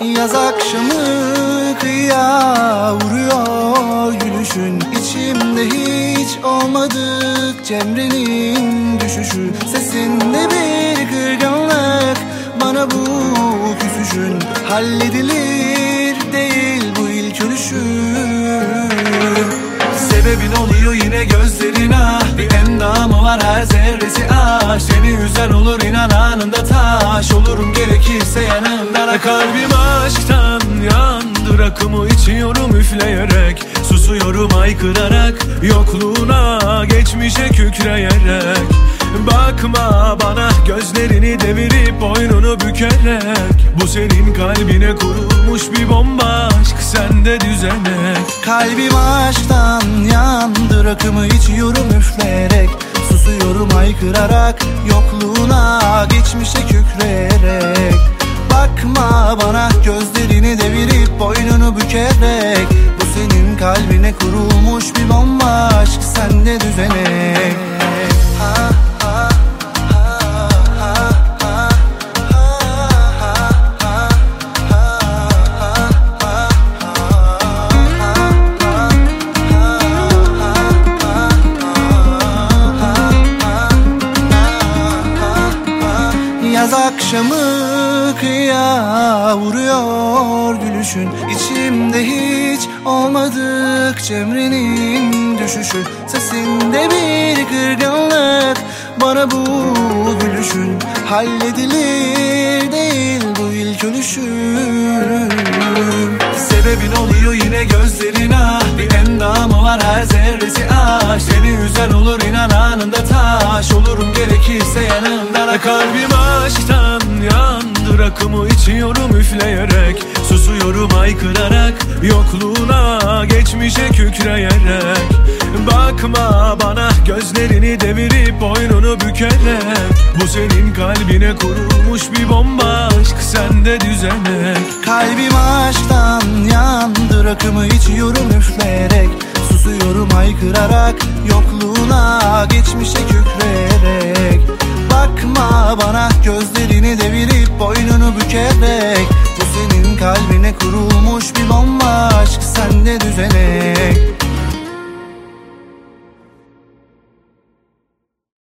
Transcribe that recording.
Yaz akşamı kıyıya vuruyor gülüşün. İçimde hiç olmadık Cemre'nin düşüşü. Sesinde bir kırgınlık, bana bu küsüşün. Halledilir değil bu ilk ölüşün. Sebebin oluyor yine gözlerin, ah. Bir endamı var her zerresi aşk. Seni üzen olur inan anında taş. Olurum gerekirse yanımdan. Kalbim aşktan yandı, rakımı içiyorum üfleyerek. Susuyorum haykırarak, yokluğuna geçmişe kükreyerek. Bakma bana gözlerini devirip boynunu bükerek. Bu senin kalbine kurulmuş bir bomba aşk, sende düzenek. Kalbim aşktan yandı, rakımı içiyorum üfleyerek. Susuyorum haykırarak, yokluğuna geçmişe kükreyerek. Bakma bana gözlerini devirip boynunu bükerek. Bu senin kalbine kurulmuş bir bomba aşk, sende düzenek. Yaz akşamı kıyıya vuruyor gülüşün. İçimde hiç olmadık Cemre'nin düşüşü. Sesinde bir kırgınlık, bana bu gülüşün. Halledilir değil bu ilk ölüşün. Sebebin oluyor yine gözlerin, ah. Bir endamı var her zerresi aşk. Seni üzen olur inan anında taş. Olurum gerekirse yanımdan. Kalbim aşktan yandı, rakımı içiyorum üfleyerek. Susuyorum haykırarak, yokluğuna geçmişe kükreyerek. Bakma bana gözlerini devirip boynunu bükerek. Bu senin kalbine kurulmuş bir bomba aşk, sende düzenek. Kalbim aşktan yandı, rakımı içiyorum üfleyerek. Susuyorum haykırarak, yokluğuna geçmişe kükreyerek. Bakma bana gözlerini devirip boynunu bükerek. Bu senin kalbine kurulmuş bir bomba aşk, sende düzenek.